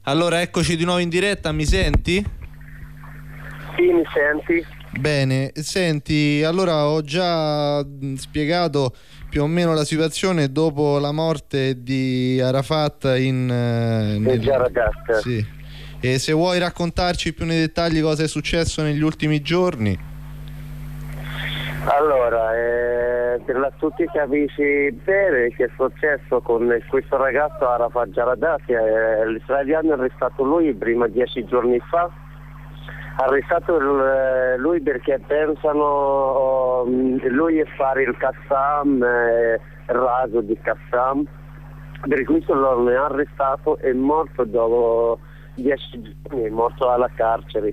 Allora, eccoci di nuovo in diretta, mi senti? Sì, mi senti? Bene, senti, allora ho già spiegato più o meno la situazione dopo la morte di Arafat Già ragazza. Sì. E se vuoi raccontarci più nei dettagli cosa è successo negli ultimi giorni. Allora, per tutti capisci bene che è successo con questo ragazzo Arafat Jaradati, l'israeliano ha arrestato lui prima 10 giorni fa, ha arrestato lui perché pensano lui è fare il Qassam, raso di Qassam, per questo lo hanno arrestato, è morto dopo 10 giorni, è morto alla carcere.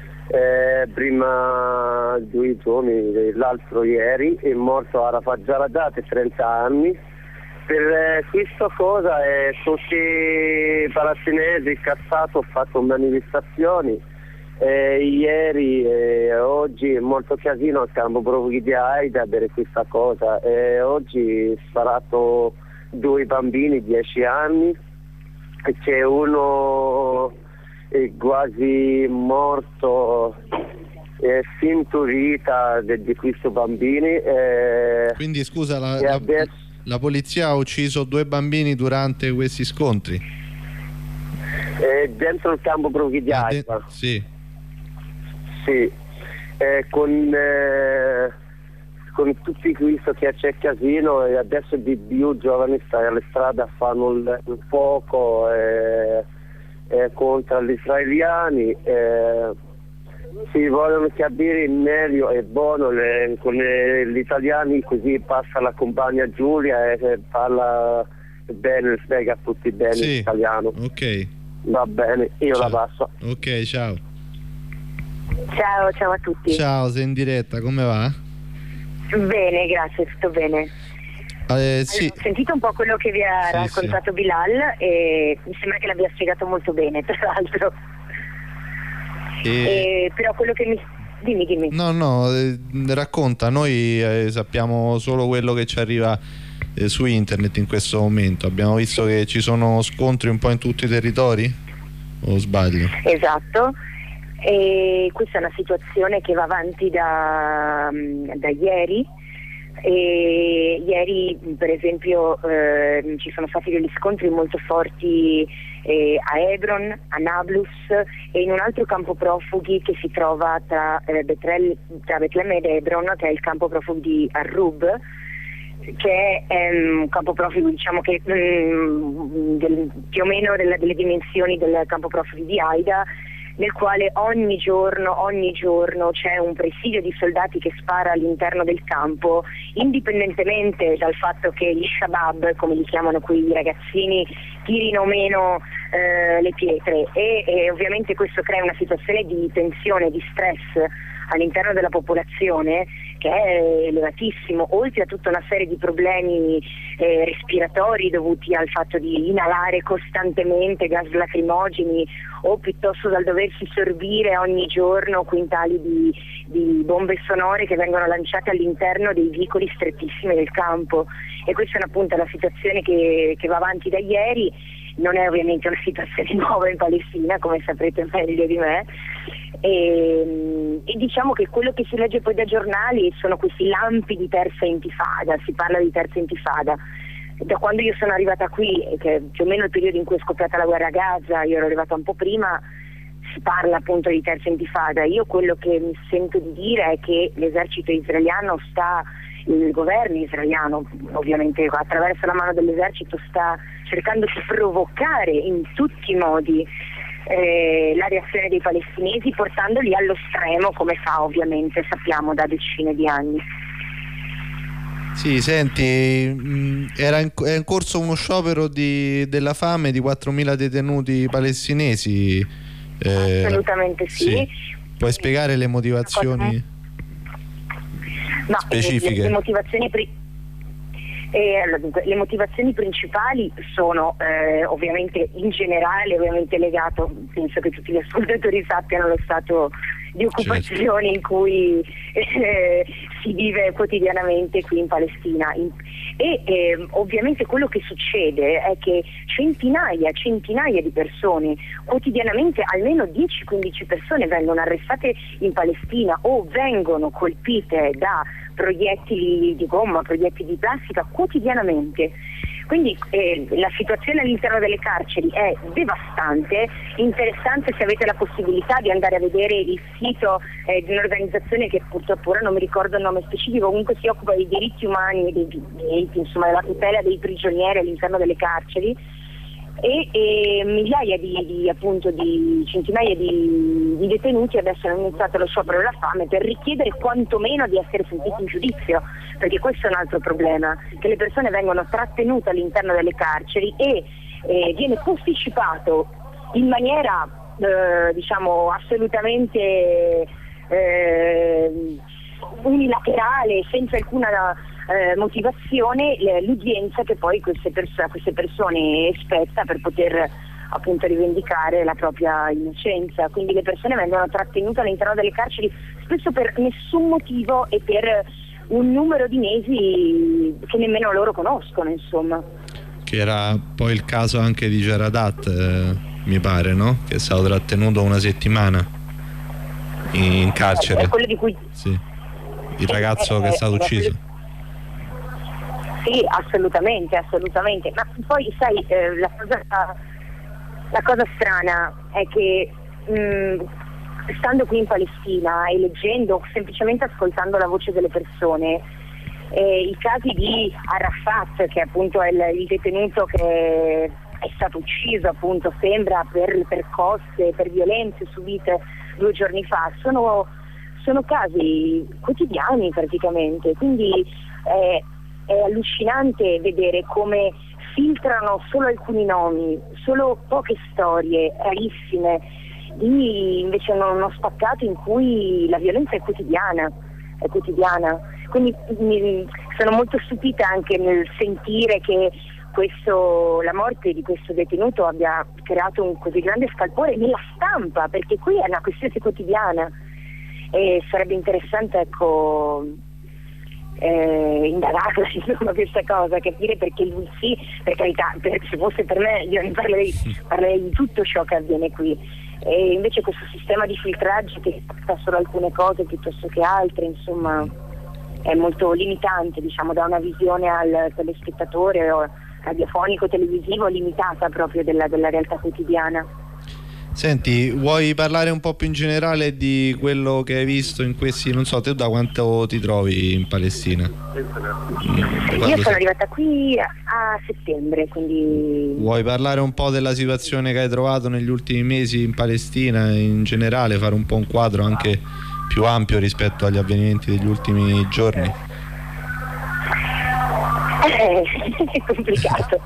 Prima 2 giorni, l'altro ieri, è morto Arafat Jaradati, 30 anni. Per questa cosa tutti i palestinesi, il Cassato, ha fatto manifestazioni. Ieri e oggi è molto casino al campo profughi di Aida per questa cosa. Oggi è sparato 2 bambini, 10 anni, e c'è uno è quasi morto, finturita di questi bambini. Quindi scusa, adesso, la polizia ha ucciso 2 bambini durante questi scontri? Dentro il campo profughi di Aida. Sì. Sì, con tutti questo che c'è casino, e adesso di più giovani stanno alle strade, fanno il fuoco contro gli israeliani. Si vogliono capire meglio e buono con gli italiani, così passa la compagna Giulia e parla bene, spiega a tutti bene l'italiano. Ok. Va bene, io ciao. La passo. Ok, ciao. Ciao a tutti. Ciao, sei in diretta, come va? Bene, grazie, tutto bene. Sì. Ho sentito un po' quello che vi ha raccontato Bilal e mi sembra che l'abbia spiegato molto bene, tra l'altro. Però quello che mi... Dimmi. No, racconta, noi sappiamo solo quello che ci arriva su internet in questo momento. Abbiamo visto che ci sono scontri un po' in tutti i territori, o sbaglio? Esatto. E questa è una situazione che va avanti da ieri. E ieri per esempio ci sono stati degli scontri molto forti a Hebron, a Nablus e in un altro campo profughi che si trova tra Betlemme ed Hebron, che è il campo profughi di Arrub, che è un campo profughi, diciamo che più o meno delle dimensioni del campo profughi di Aida, nel quale ogni giorno c'è un presidio di soldati che spara all'interno del campo, indipendentemente dal fatto che gli shabab, come li chiamano qui i ragazzini, tirino o meno le pietre e ovviamente questo crea una situazione di tensione, di stress all'interno della popolazione che è elevatissimo, oltre a tutta una serie di problemi respiratori dovuti al fatto di inalare costantemente gas lacrimogeni o piuttosto dal doversi sorbire ogni giorno quintali di bombe sonore che vengono lanciate all'interno dei vicoli strettissimi del campo. E questa è appunto la situazione che va avanti da ieri. Non è ovviamente una situazione nuova in Palestina, come saprete meglio di me, e diciamo che quello che si legge poi dai giornali sono questi lampi di terza intifada, si parla di terza intifada. Da quando io sono arrivata qui, che è più o meno il periodo in cui è scoppiata la guerra a Gaza, io ero arrivata un po' prima, si parla appunto di terza intifada. Io quello che mi sento di dire è che l'esercito israeliano il governo israeliano ovviamente attraverso la mano dell'esercito sta cercando di provocare in tutti i modi la reazione dei palestinesi, portandoli allo stremo, come fa ovviamente, sappiamo, da decine di anni. Sì, senti, è in corso uno sciopero della fame di 4.000 detenuti palestinesi. Assolutamente sì. Puoi spiegare le motivazioni specifiche? Le motivazioni Dunque, le motivazioni principali sono ovviamente in generale, ovviamente legato, penso che tutti gli ascoltatori sappiano, lo stato di occupazione in cui si vive quotidianamente qui in Palestina. Ovviamente quello che succede è che centinaia di persone, quotidianamente almeno 10-15 persone vengono arrestate in Palestina o vengono colpite da proiettili di gomma, proiettili di plastica quotidianamente. Quindi la situazione all'interno delle carceri è devastante. Interessante, se avete la possibilità, di andare a vedere il sito di un'organizzazione che purtroppo ora non mi ricordo il nome specifico, comunque si occupa dei diritti umani e dei diritti, insomma, della tutela dei prigionieri all'interno delle carceri, e migliaia di centinaia di detenuti adesso hanno iniziato lo sciopero della fame per richiedere quantomeno di essere sentiti in giudizio, perché questo è un altro problema, che le persone vengono trattenute all'interno delle carceri e viene posticipato in maniera diciamo assolutamente unilaterale, senza alcuna motivazione, l'udienza che poi queste persone spetta per poter appunto rivendicare la propria innocenza. Quindi le persone vengono trattenute all'interno delle carceri spesso per nessun motivo e per un numero di mesi che nemmeno loro conoscono, insomma. Che era poi il caso anche di Jaradat, mi pare, no? Che è stato trattenuto una settimana in carcere. È quello di cui... Sì. Il ragazzo che è stato ucciso. Sì, assolutamente, ma poi sai, la cosa strana è che stando qui in Palestina e leggendo, semplicemente ascoltando la voce delle persone, i casi di Arafat, che appunto è il detenuto che è stato ucciso, appunto sembra per percosse, per violenze subite 2 giorni fa, sono casi quotidiani praticamente, quindi è allucinante vedere come filtrano solo alcuni nomi, solo poche storie rarissime, di invece uno spaccato in cui la violenza è quotidiana. Quindi sono molto stupita anche nel sentire che la morte di questo detenuto abbia creato un così grande scalpore nella stampa, perché qui è una questione quotidiana e sarebbe interessante, ecco, indagarla, insomma, questa cosa, capire perché lui sì, per carità, se fosse per me io ne parlerei di tutto ciò che avviene qui, e invece questo sistema di filtraggio che fa solo alcune cose piuttosto che altre, insomma, è molto limitante, diciamo, da una visione al telespettatore o radiofonico televisivo limitata proprio della realtà quotidiana. Senti, vuoi parlare un po' più in generale di quello che hai visto in questi, non so, te da quanto ti trovi in Palestina? Io sono arrivata qui a settembre, quindi... Vuoi parlare un po' della situazione che hai trovato negli ultimi mesi in Palestina in generale, fare un po' un quadro anche più ampio rispetto agli avvenimenti degli ultimi giorni? È complicato.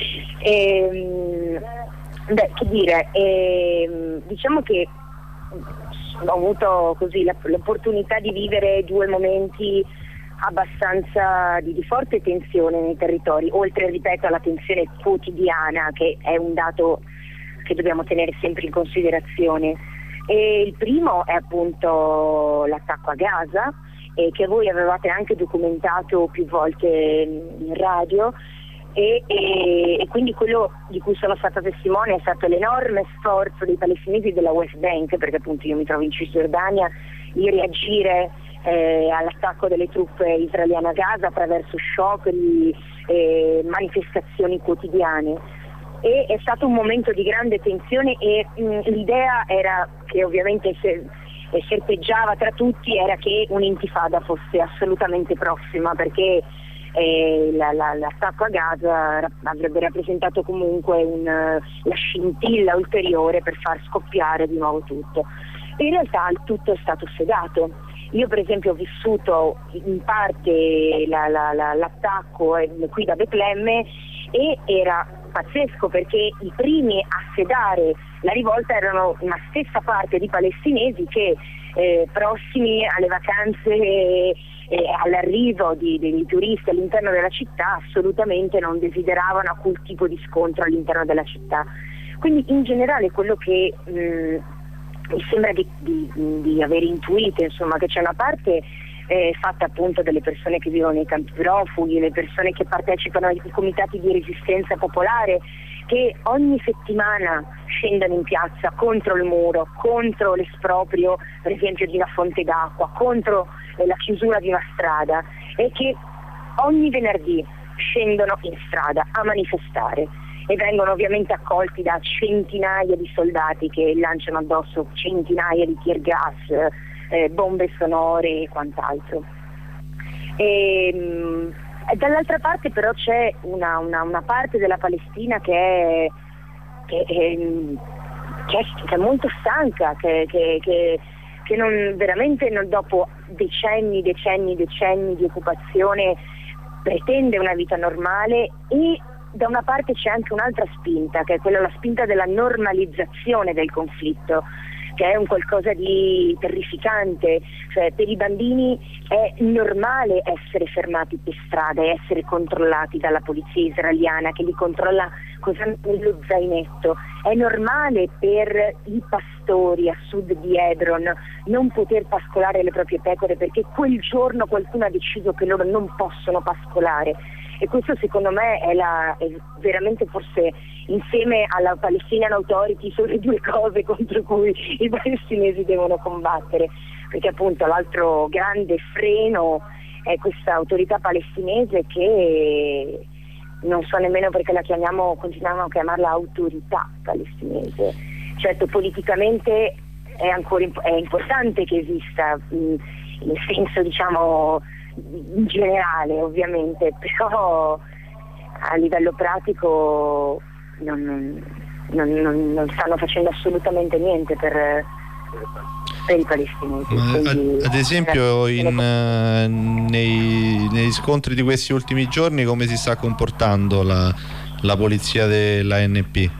Che dire, diciamo che ho avuto così l'opportunità di vivere 2 momenti abbastanza di forte tensione nei territori, oltre, ripeto, alla tensione quotidiana, che è un dato che dobbiamo tenere sempre in considerazione. E il primo è appunto l'attacco a Gaza, che voi avevate anche documentato più volte in radio, e quindi quello di cui sono stata testimone è stato l'enorme sforzo dei palestinesi della West Bank, perché appunto io mi trovo in Cisgiordania, di reagire all'attacco delle truppe israeliane a Gaza attraverso scioperi e manifestazioni quotidiane. E è stato un momento di grande tensione e l'idea era, che ovviamente serpeggiava tra tutti, era che un'intifada fosse assolutamente prossima, perché l'attacco a Gaza avrebbe rappresentato comunque la scintilla ulteriore per far scoppiare di nuovo tutto. In realtà il tutto è stato sedato. Io per esempio ho vissuto in parte l'attacco qui da Betlemme e era pazzesco, perché i primi a sedare la rivolta erano una stessa parte di palestinesi che prossimi alle vacanze all'arrivo dei turisti all'interno della città assolutamente non desideravano alcun tipo di scontro all'interno della città. Quindi in generale quello che mi sembra di aver intuito, insomma, che c'è una parte fatta appunto delle persone che vivono nei campi profughi, le persone che partecipano ai comitati di resistenza popolare, che ogni settimana scendono in piazza contro il muro, contro l'esproprio per esempio di una fonte d'acqua, contro la chiusura di una strada, e che ogni venerdì scendono in strada a manifestare e vengono ovviamente accolti da centinaia di soldati che lanciano addosso centinaia di tear gas, bombe sonore e quant'altro. Dall'altra parte però c'è una parte della Palestina che è molto stanca, che non, veramente dopo decenni di occupazione pretende una vita normale. E da una parte c'è anche un'altra spinta, che è la spinta della normalizzazione del conflitto, che è un qualcosa di terrificante. Cioè, per i bambini è normale essere fermati per strada e essere controllati dalla polizia israeliana che li controlla cosa hanno nello zainetto. È normale per i pastori a sud di Hebron non poter pascolare le proprie pecore perché quel giorno qualcuno ha deciso che loro non possono pascolare. E questo secondo me è veramente, forse insieme alla Palestinian Authority, sono le due cose contro cui i palestinesi devono combattere, perché appunto l'altro grande freno è questa autorità palestinese che non so nemmeno perché continuiamo a chiamarla autorità palestinese. Certo, politicamente è importante che esista, nel senso, diciamo, in generale ovviamente, però a livello pratico non stanno facendo assolutamente niente per i palestinesi. Ad esempio nei scontri di questi ultimi giorni come si sta comportando la polizia dell'ANP?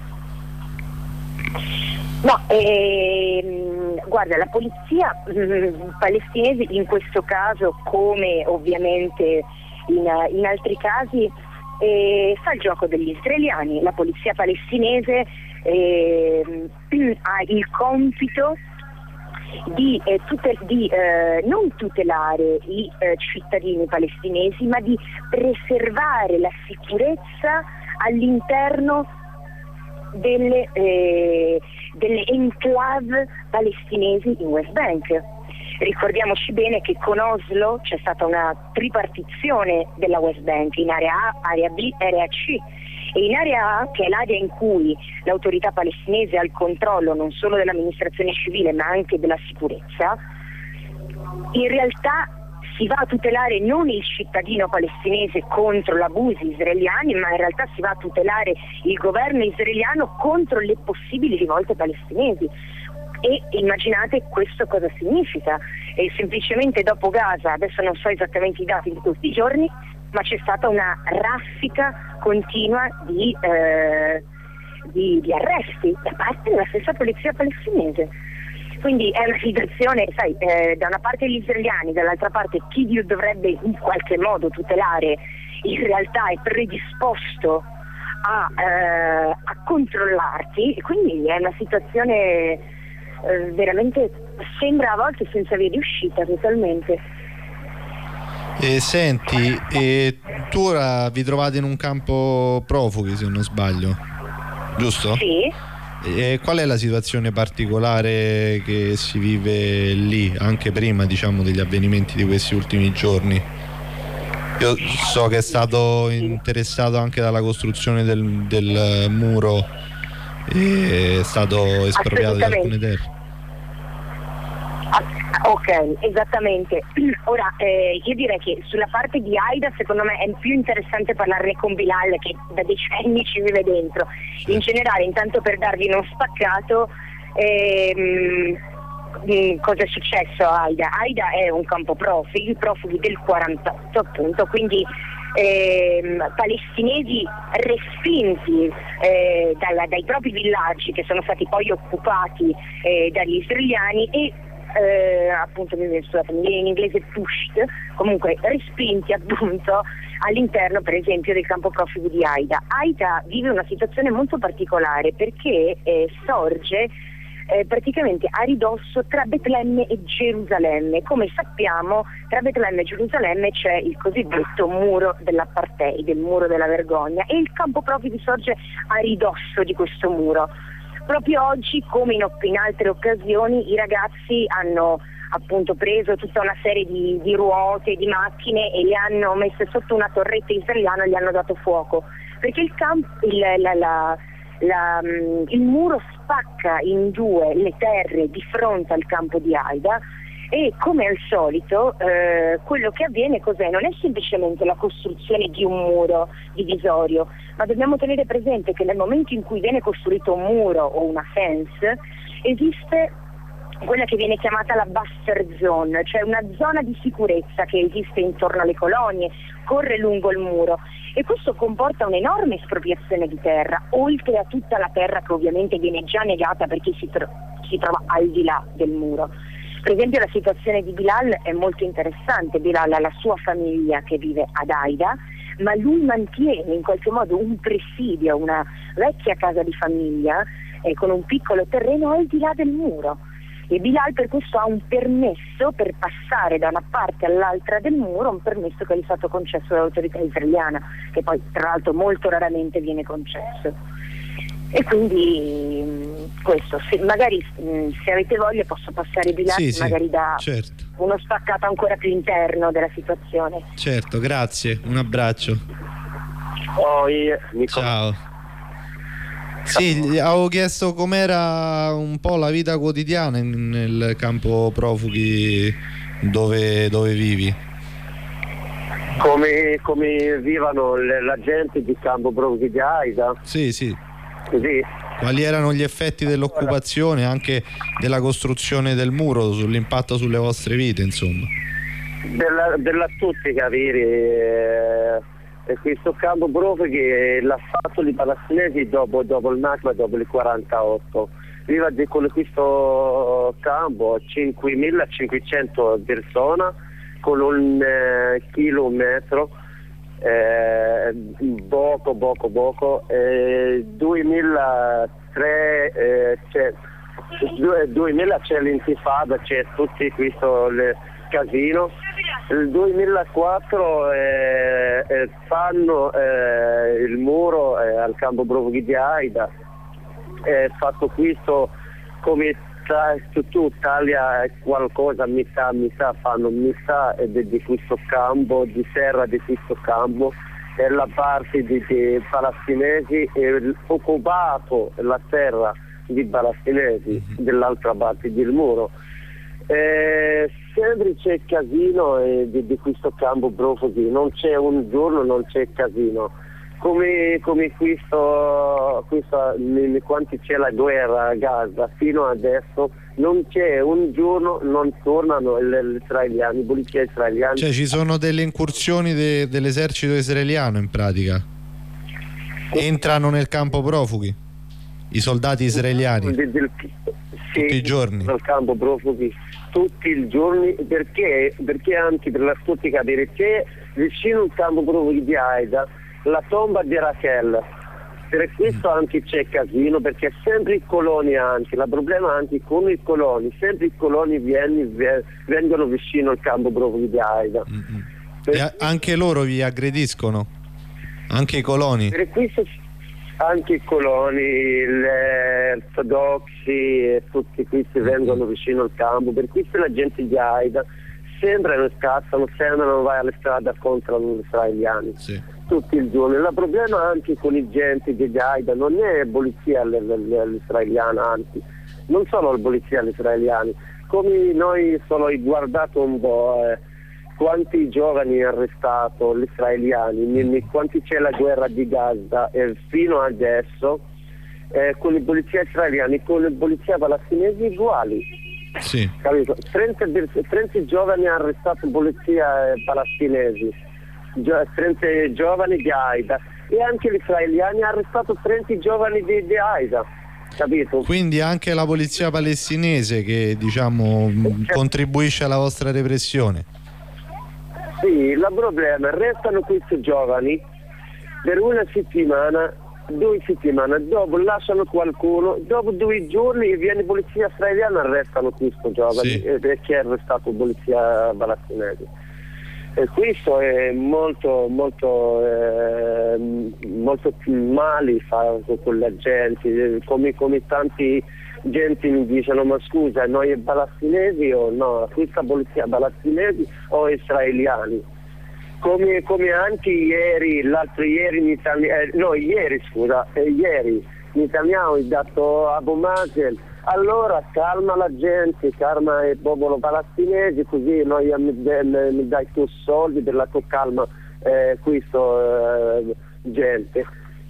No, guarda, la polizia palestinese in questo caso, come ovviamente in altri casi, fa il gioco degli israeliani. La polizia palestinese ha il compito di non tutelare i cittadini palestinesi, ma di preservare la sicurezza all'interno delle enclave palestinesi in West Bank. Ricordiamoci bene che con Oslo c'è stata una tripartizione della West Bank in area A, area B, area C. E in area A, che è l'area in cui l'autorità palestinese ha il controllo non solo dell'amministrazione civile ma anche della sicurezza, in realtà si va a tutelare non il cittadino palestinese contro gli abusi israeliani, ma in realtà si va a tutelare il governo israeliano contro le possibili rivolte palestinesi. E immaginate questo cosa significa. E semplicemente dopo Gaza, adesso non so esattamente i dati di questi giorni, ma c'è stata una raffica continua di arresti da parte della stessa polizia palestinese. Quindi è una situazione, sai, da una parte gli israeliani, dall'altra parte chi dovrebbe in qualche modo tutelare, in realtà è predisposto a controllarti, e quindi è una situazione veramente, sembra a volte senza via di uscita totalmente. Senti, tu ora vi trovate in un campo profughi, se non sbaglio, giusto? Sì. Qual è la situazione particolare che si vive lì, anche prima, diciamo, degli avvenimenti di questi ultimi giorni? Io so che è stato interessato anche dalla costruzione del muro e è stato espropriato di alcune terre. Ok, esattamente. Ora, io direi che sulla parte di Aida secondo me è più interessante parlarne con Bilal, che da decenni ci vive dentro. Sì. In generale, intanto per darvi uno spaccato, cosa è successo a Aida? Aida è un campo profughi del 48 appunto, quindi palestinesi respinti dai propri villaggi che sono stati poi occupati dagli israeliani, e appunto in inglese pushed, comunque respinti appunto all'interno per esempio del campo profughi di Aida. Aida vive una situazione molto particolare perché sorge praticamente a ridosso tra Betlemme e Gerusalemme. Come sappiamo, tra Betlemme e Gerusalemme c'è il cosiddetto muro dell'apartheid, il muro della vergogna, e il campo profughi sorge a ridosso di questo muro. Proprio oggi, come in altre occasioni, i ragazzi hanno appunto preso tutta una serie di ruote, di macchine e le hanno messe sotto una torretta israeliana e gli hanno dato fuoco, perché il muro spacca in due le terre di fronte al campo di Aida, e come al solito quello che avviene cos'è? Non è semplicemente la costruzione di un muro divisorio, ma dobbiamo tenere presente che nel momento in cui viene costruito un muro o una fence esiste quella che viene chiamata la buffer zone, cioè una zona di sicurezza che esiste intorno alle colonie, corre lungo il muro, e questo comporta un'enorme espropriazione di terra, oltre a tutta la terra che ovviamente viene già negata perché si trova al di là del muro. Per esempio la situazione di Bilal è molto interessante. Bilal ha la sua famiglia che vive ad Aida, ma lui mantiene in qualche modo un presidio, una vecchia casa di famiglia con un piccolo terreno al di là del muro. E Bilal per questo ha un permesso per passare da una parte all'altra del muro, un permesso che gli è stato concesso dall'autorità israeliana, che poi tra l'altro molto raramente viene concesso. E quindi questo, magari se avete voglia posso passare Bilal, magari da certo, uno spaccato ancora più interno della situazione. Certo, grazie, un abbraccio. Ciao. Sì, avevo chiesto com'era un po' la vita quotidiana nel campo profughi dove vivi. Come vivono la gente di campo profughi di Aida? Sì. Sì. Quali erano gli effetti dell'occupazione, anche della costruzione del muro, sull'impatto sulle vostre vite, insomma? Della tutti capire. Questo campo profughi l'ha fatto i palestinesi dopo il Nakba, dopo il 48. Viva con questo campo 5.500 persone con un chilometro, poco, 2000 c'è l'intifada, c'è tutti questo casino. Nel 2004 fanno il muro al campo profughi di Aida, fatto questo come tutta Italia, qualcosa metà fanno metà di questo campo, di terra di questo campo, e la parte di palestinesi è occupato la terra di palestinesi dell'altra parte del muro. Sempre c'è casino di questo campo profughi, non c'è un giorno non c'è casino, come questo quando c'è la guerra a Gaza fino adesso non c'è un giorno non tornano gli israeliani, i polizia israeliani. Cioè ci sono delle incursioni dell'esercito israeliano, in pratica entrano nel campo profughi i soldati israeliani tutti i giorni nel campo profughi tutti i giorni, perché anche per tutti capire c'è vicino al campo profughi di Aida la tomba di Rachel, per questo anche c'è casino, perché sempre i coloni, anche il problema anche con i coloni, sempre i coloni vengono vicino al campo profughi di Aida. E anche loro vi aggrediscono, anche i coloni? Per questo anche i coloni, gli ortodossi, tutti questi vengono vicino al campo, per questo la gente di Aida sempre scassano, sempre non vai alla strada contro gli israeliani, tutti i giorni. Il problema anche con i gente di Aida non è la polizia israeliana, anzi, non solo la polizia israeliana, come noi solo guardato un po', quanti giovani arrestati gli israeliani, quanti c'è la guerra di Gaza e fino adesso con le polizie israeliane, con le polizie palestinesi uguali. Sì. 30 giovani arrestati polizia palestinesi, 30 giovani di Aida, e anche gli israeliani hanno arrestato 30 giovani di Aida. capito? Quindi anche la polizia palestinese che diciamo contribuisce alla vostra repressione. Sì, il problema è che restano questi giovani per una settimana, 2 settimane, dopo lasciano qualcuno, dopo 2 giorni viene polizia israeliana e arrestano questo giovane, perché è arrestato polizia palestinese. E questo è molto male con la gente, come tanti gente mi dicono: ma scusa, noi palestinesi o no, questa polizia palestinesi o israeliani? Come anche ieri, l'altro ieri ieri Netanyahu ha dato a Abu Mazen: allora calma la gente, calma il popolo palestinese, così noi mi dai tu soldi per la tua calma questo gente.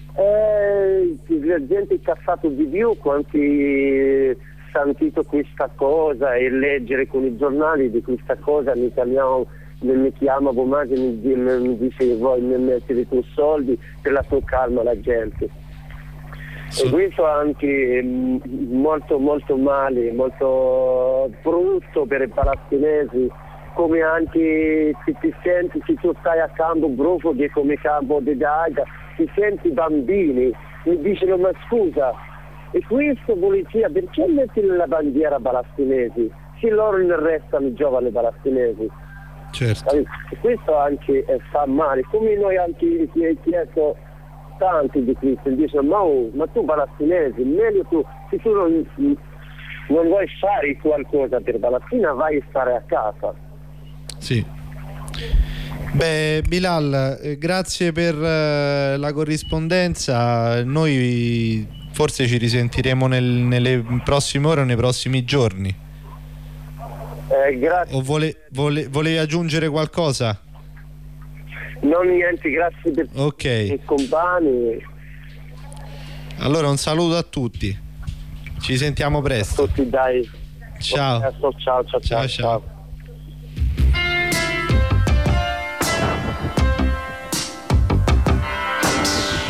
La gente è cassato di più quando ha sentito questa cosa e leggere con i giornali di questa cosa. Netanyahu mi chiama Abu Mazen e mi dice: voi mi mettete tu soldi per la tua calma la gente. E questo è anche molto male, molto brutto per i palestinesi, come anche ti senti, se tu stai a campo brufo che come campo di Gaza, ti senti i bambini, mi dicono: ma scusa, e questo polizia perché metti la bandiera palestinese se loro ne restano i giovani palestinesi? Certo. Questo anche fa male, come noi anche ti hai chiesto tanti di Cristo, dicono: ma tu palestinesi, meglio tu, se tu non vuoi fare qualcosa per Palestina, vai a stare a casa. Sì. Beh, Bilal, grazie per la corrispondenza. Noi forse ci risentiremo nelle prossime ore o nei prossimi giorni. Grazie. O volevi aggiungere qualcosa? Non niente, grazie per i compagni. Allora un saluto a tutti. Ci sentiamo presto. A tutti, dai. Ciao. Ciao.